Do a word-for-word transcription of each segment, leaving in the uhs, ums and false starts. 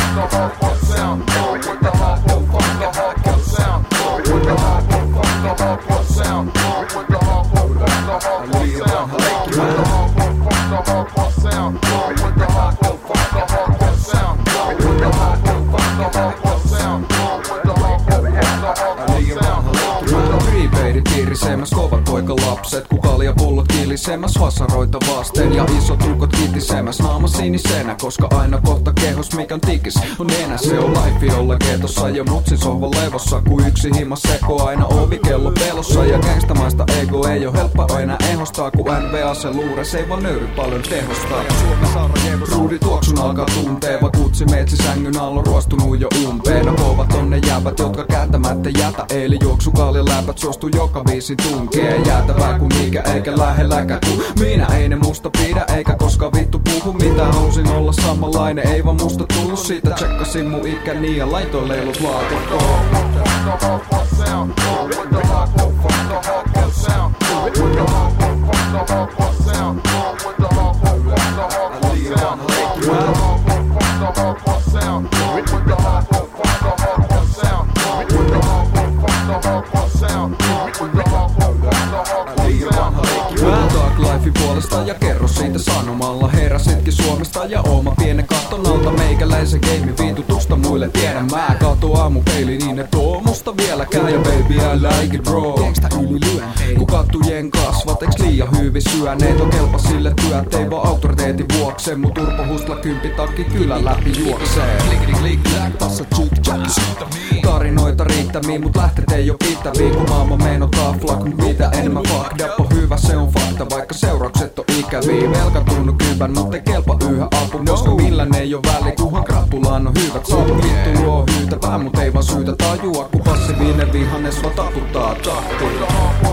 the hardcore sound. Roll with the hardcore, fuck the hardcore sound. Roll with the hardcore, fuck the hardcore sound. Roll with the hardcore, fuck the hardcore sound. Roll with the hardcore, fuck the hardcore sound. Roll with the hardcore, fuck the hardcore sound. Roll with the hardcore, fuck the hardcore sound. Roll with the hardcore, fuck the hardcore sound. Prepaidit piirisemäs, kovat poikalapset, ku kaljapullot kilisemäs, vasaroita vasten ja isot ukot kitisemäs, naama sinisenä, koska aina kohta kehos mikän tikis on enää. Se on life olla getossa ja mutsin sohvan levossa, ku yksi himas seko aina ovi kello pelossa. Ja gangstamaista ego ei oo helppo enää ehostaa, ku N V A se luures ei vaan nöyry paljon tehostaa. Ruudi tuoksun alkaa tunteeva, kutsi metsi sängyn alla ruostunut jo umpeen. No kovat on ne jäbät, jotka kääntämättä jätä, eli juoksu kalja läpät suostu joka biisin tunkee. Jäätävää ku mikä eikä lähelläkään ku minä, ei ne musta pidä eikä koska vittu puhu mitä. Halusin olla samanlainen, ei vaan musta tullu siitä. Tsekkasin mun ikäni ja laitoin leilut laatikkoon. Life puolesta ja kerro siitä sanomalla. Heräsitkin Suomesta ja ooma pienen katton alta. Meikäläisen game viitutusta muille tiedän mä. Kato aamupeili niin et oo musta vieläkään. Ja baby I like it bro. Gangsta ylilyön. Ku kattujen kasvat eiks liian hyvin syöneet. On kelpa sille työt ei vaan autoriteetin vuokse. Mut turpohustla kympitakki kylän läpi juoksee. Klikki klik klik passa tjuk tjuk. Tarinoita riittämiin mut lähteet ei oo pitäviin. Ku maailma meno taflak mut mitä enemmän fuck up on hyvä se on fakta. Vaikka seuraukset on ikäviä. Velkatunut kybän mut ei kelpa yhä apu. Koska millään ei oo väli kuhan krappulaan on hyvät saavut. Vittu luo hyytävää mut ei vaan syytä tajua. Ku passiivinen vihannes vaan taputtaa tahtiin.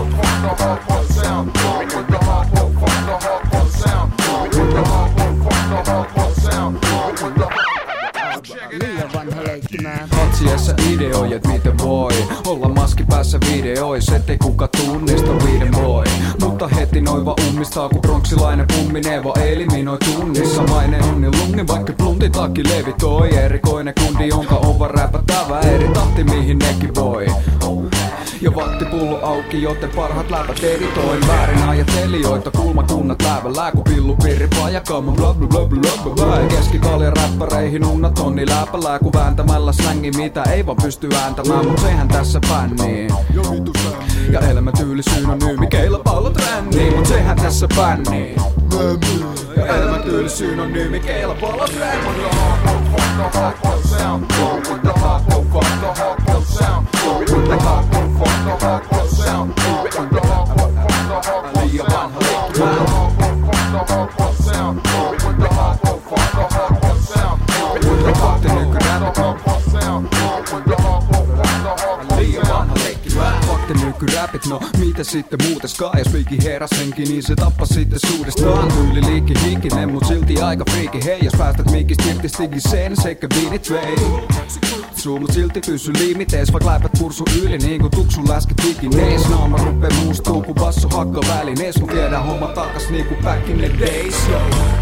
Katsiessa ideoi, et miten voi olla maski päässä videois, ettei kuka tunnista viiden boy. Mutta heti noin vaan ummistaa, ku bronksilainen pumminee vaan eliminoi tunnissa. Mainen onni lunni, vaikka plunti takki levitoi. Erikoinen kundi, jonka on vaan räpätävä eri tahti, mihin nekin voi. Ja vattipullo auki, joten parhaat läpät editoin. Väärin ajatelijoita, kulmakunnat lävällää. Ku pillupirri pajakama, bla bla bla bla bla bla. Keskikalja räppäreihin unnat onni läpällää. Ku vääntämällä slängi, mitä ei vaan pysty ääntämään. Mut sehän tässä bännii. Ja elämäntyyli synonyymi, keillä pallot rännii. Mut sehän tässä bännii. Ja elämäntyyli synonyymi, keillä pallot rännii. Liian vanha nykyräpit, no mitä sitten muuteskaan. Jos liikki heräs henki, niin se tappas sitten suudestaan. Tyyli liikki hikinen, mut silti aika friiki. Hei, jos päästät mikistä irti stigiseen, sekä viinit vei. Suu mut silti pysy limitees, vaik läpät pursu yli niinku tuksun läskit ikinees. Naama rupee muustuu ku basso hakka välinees. Kun viedään homma takas niinku back in the days, yo.